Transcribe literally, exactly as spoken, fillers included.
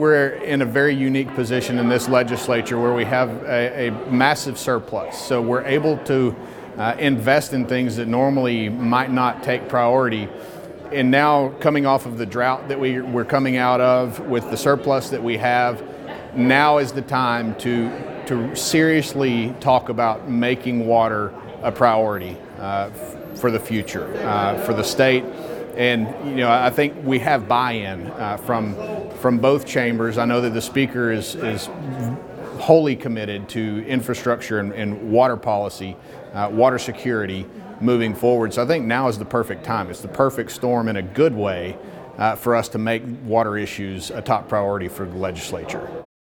We're in a very unique position in this legislature where we have a, a massive surplus. So we're able to uh, invest in things that normally might not take priority. And now, coming off of the drought that we, we're coming out of, with the surplus that we have, now is the time to, to seriously talk about making water a priority uh, for the future, uh, for the state. And you know, I think we have buy-in uh, from from both chambers. I know that the Speaker is is wholly committed to infrastructure and, and water policy, uh, water security moving forward. So I think now is the perfect time. It's the perfect storm in a good way uh, for us to make water issues a top priority for the legislature.